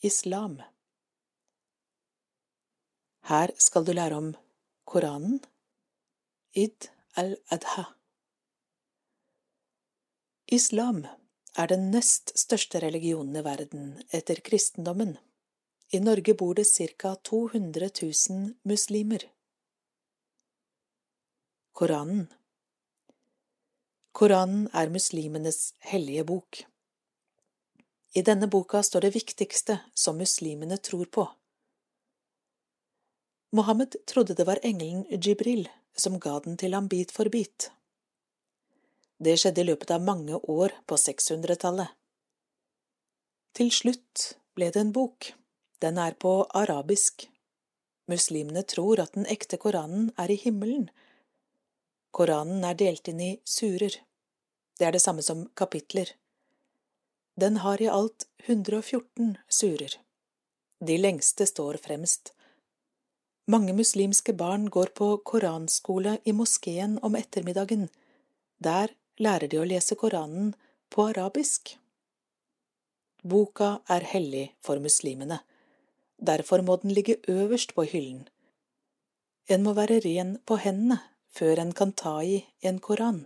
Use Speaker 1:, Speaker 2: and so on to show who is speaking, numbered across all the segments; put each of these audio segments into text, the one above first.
Speaker 1: Islam. Her skal du lære om Koranen, Id al-Adha. Islam er den nest største religionen i verden etter kristendommen. I Norge bor det ca. 200 000 muslimer. Koranen. Koranen er muslimenes hellige bok. I denne boka står det viktigste som muslimene tror på. Mohammed trodde det var engelen Jibril som ga den til ham bit for bit. Det skjedde i løpet av mange år på 600-tallet. Til slutt ble det en bok. Den er på arabisk. Muslimene tror at den ekte Koranen er i himmelen. Koranen er delt inn i surer. Det er det samme som kapitler. Den har i alt 114 surer. De lengste står fremst. Mange muslimske barn går på koranskole i moskeen om ettermiddagen. Der lærer de å lese Koranen på arabisk. Boka er hellig for muslimene. Derfor må den ligge øverst på hyllen. En må være ren på hendene før en kan ta i en koran.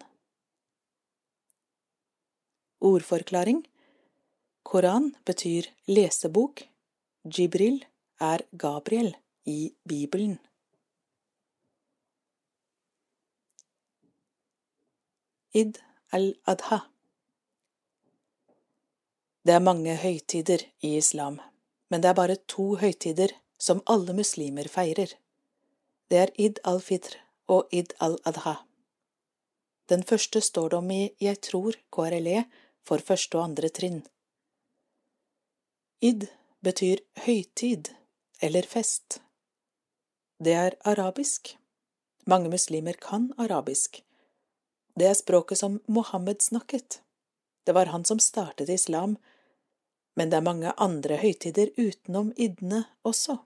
Speaker 1: Ordforklaring. Koran betyr lesebok. Jibril er Gabriel i Bibelen. Id al-Adha. Det er mange høytider i islam, men det er bare 2 høytider som alle muslimer feirer. Det er Id al-Fitr og Id al-Adha. Den første står det om i Jeg tror KRLE for første og andre trinn. Id betyr høytid eller fest. Det er arabisk. Mange muslimer kan arabisk. Det er språket som Mohammed snakket. Det var han som startet islam, men det er mange andre høytider utenom idene også.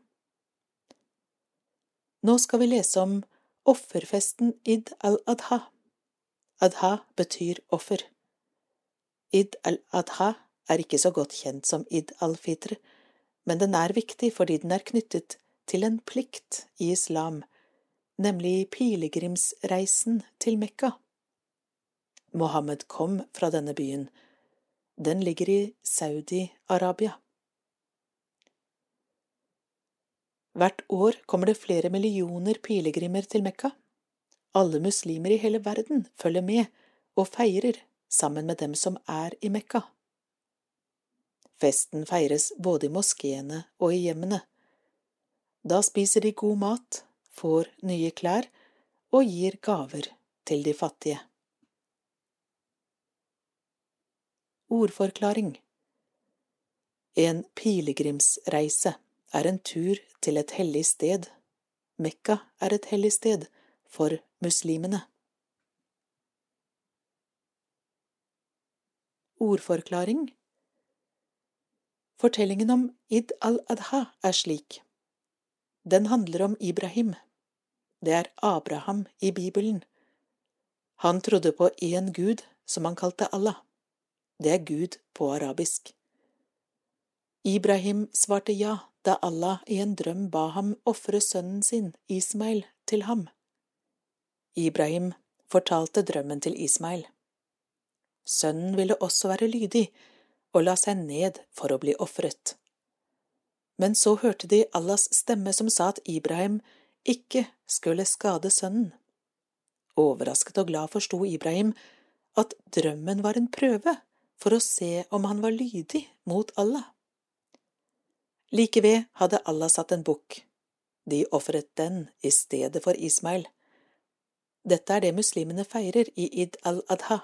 Speaker 1: Nå skal vi lese om offerfesten Id al-Adha. Adha betyr offer. Id al-Adha er ikke så godt kjent som Id al-Fitr, men den er viktig fordi den er knyttet til en plikt i islam, nemlig pilegrimsreisen til Mekka. Mohammed kom fra denne byen. Den ligger i Saudi-Arabia. Hvert år kommer det flere millioner pilegrimer til Mekka. Alle muslimer i hele verden følger med og feirer sammen med dem som er i Mekka. Festen feires både i moskeene og i hjemmene. Da spiser de god mat, får nye klær og gir gaver til de fattige. Ordforklaring. En pilegrimsreise er en tur til et hellig sted. Mekka er et hellig sted for muslimene. Ordforklaring. Fortellingen om Id al-Adha er slik. Den handler om Ibrahim. Det er Abraham i Bibelen. Han trodde på en Gud som han kalte Allah. Det er Gud på arabisk. Ibrahim svarte ja da Allah i en drøm ba ham ofre sønnen sin, Ismail, til ham. Ibrahim fortalte drømmen til Ismail. Sønnen ville også være lydig og la seg ned for å bli ofret. Men så hørte de Allahs stemme som sa at Ibrahim ikke skulle skade sønnen. Overrasket og glad forsto Ibrahim at drømmen var en prøve for å se om han var lydig mot Allah. Like ved hadde Allah satt en bukk. De ofret den i stedet for Ismail. Dette er det muslimene feirer i Id al-Adha.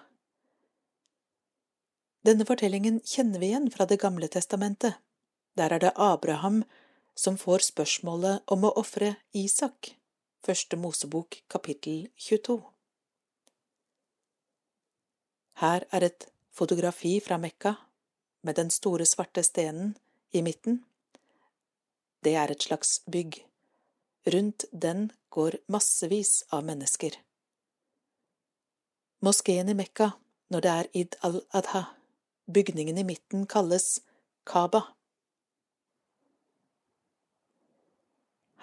Speaker 1: Denne fortellingen kjenner vi igjen fra Det gamle testamentet. Der er det Abraham som får spørsmålet om å ofre Isak. Første Mosebok kapittel 22. Her er et fotografi fra Mekka med den store svarte stenen i midten. Det er et slags bygg. Rundt den går massevis av mennesker. Moskeen i Mekka, når det er Id al-Adha, bygningen i midten kalles Kaaba.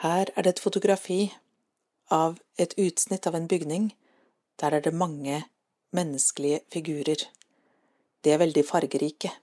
Speaker 1: Her er det et fotografi av et utsnitt av en bygning. Der er det mange menneskelige figurer. De er veldig fargerike.